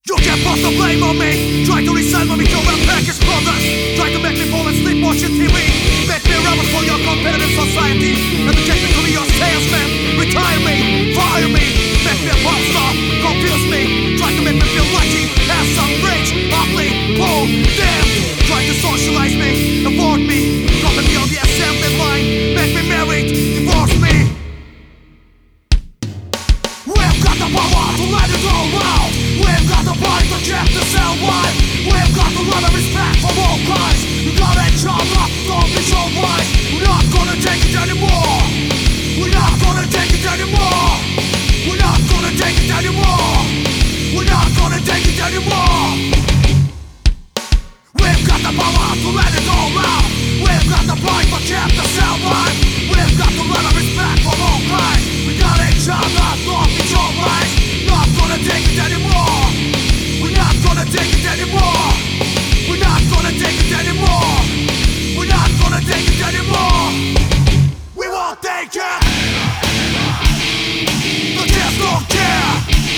You can't put the blame on me. Try to resign me to my package brothers. Try to make me fall asleep watching TV. Make me a rebel for your competitive society. Educate me to be your salesman. Retire me, fire me. Make me a pop star, confuse me. Try to make me feel lucky, handsome, rich, ugly, poor, damn. Try to socialize me, avoid me. Copy me on the assembly line. Make me married, divorce me. We've got the power to let it all out. We've got the body to check the cell wide. We've got a lot of respect for all guys. We got each other, don't be so wise. We're not gonna take it anymore. We're not gonna take it anymore. We're not gonna take it anymore. We're not gonna take it anymore. We've got the power to let it all out. We've got the body to check the cell wide. We've got a lot of respect for all guys. We got each other, don't be so wise. Not gonna take it anymore. We're not gonna take it anymore. We're not gonna take it anymore. We're not gonna take it anymore. We won't take it. The kids don't care.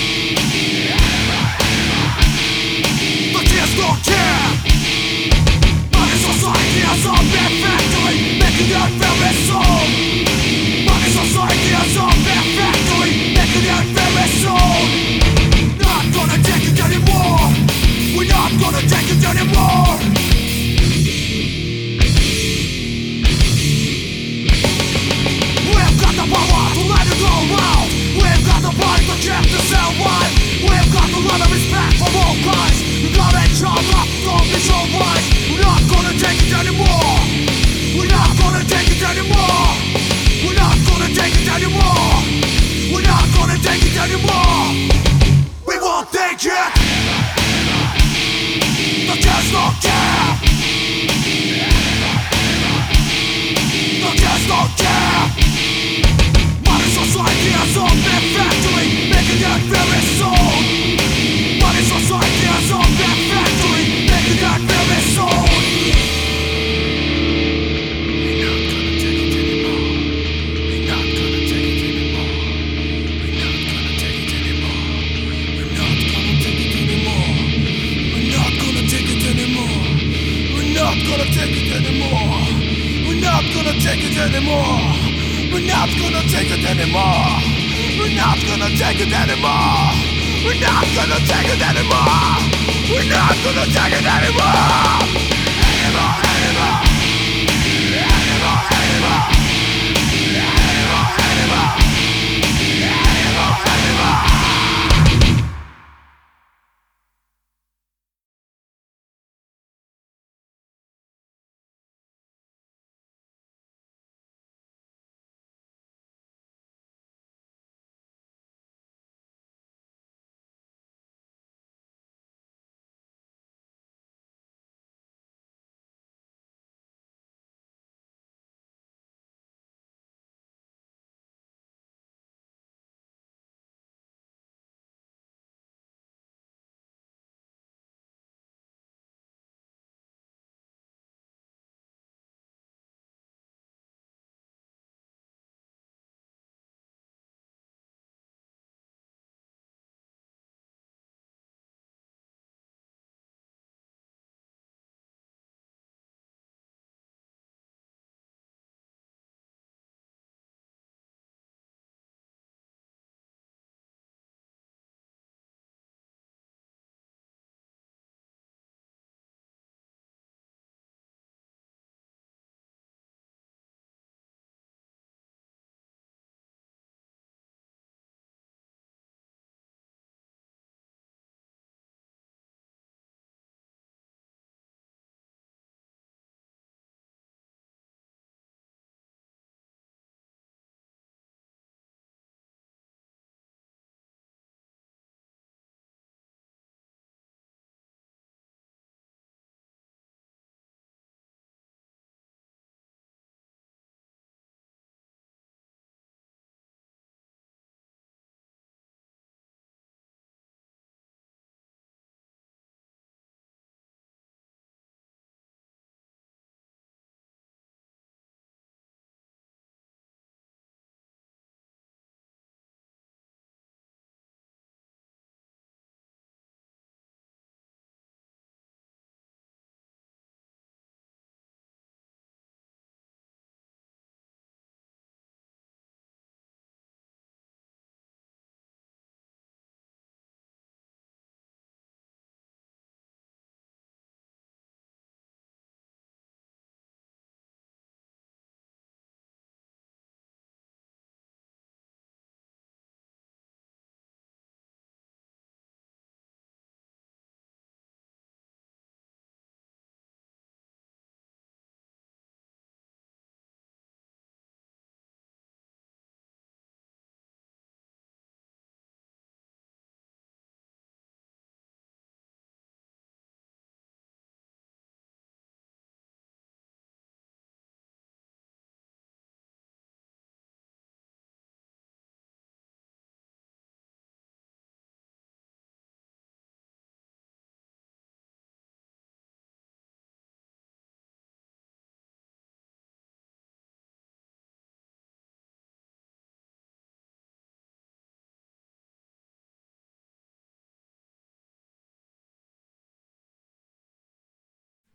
The kids don't care. Money society has a big factory, making it very soon. Money society has a big factory, making it very soon. Not gonna take it anymore. We're not gonna take it anymore. We've got the power to let it all out. We've got the body to check the cell wide. We've got a lot of respect for all guys. We got each other, don't be so wise. We're not gonna take it anymore. We're not gonna take it anymore. We're not gonna take it anymore. We're not gonna take it anymore. We won't take it. The kids don't care. The kids don't care. Money society has a big factory, making it very soon. Money society has a big factory, making it very soon. We're not gonna take it anymore. We're not gonna take it anymore. We're not gonna take it anymore. We're not gonna take it anymore. We're not gonna take it anymore. We're not gonna take it anymore. We're not gonna take it anymore. We're not gonna take it anymore. We're not gonna take it anymore. We're not gonna take it anymore.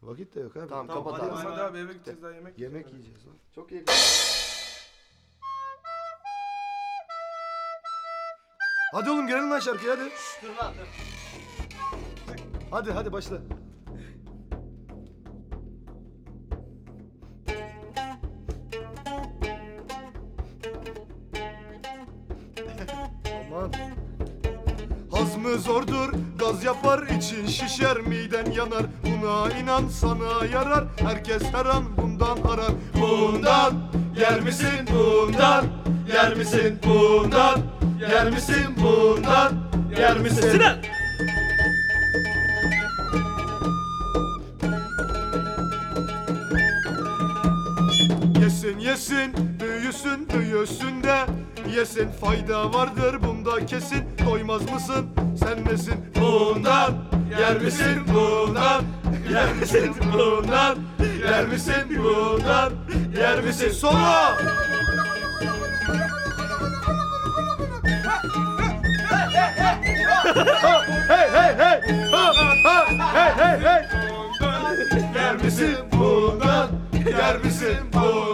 Vakit de yok abi. Tamam, Tamam, kapat hadi, abi. hadi abi eve gideceğiz daha yemek Yemek yiyeceğiz lan. Çok iyi. Hadi oğlum girelim lan şarkıya hadi. Dur lan dur. Hadi başla. Aman. Hazmı zordur, gaz yapar, için şişer, miden yanar. Buna inan sana yarar, herkes her an bundan arar. Bundan yer misin bundan, yer misin bundan, yer misin bundan, yer misin? Sinan! Yesin yesin, büyüsün de yesin, fayda vardır bunda kesin. Doymaz mısın, sen nesin? Bundan, yer misin bundan, yer misin bundan, yer misin bundan, yer misin? Solo! Hey hey hey! Ha, ha, hey hey hey! Yer misin bundan, yer misin bundan?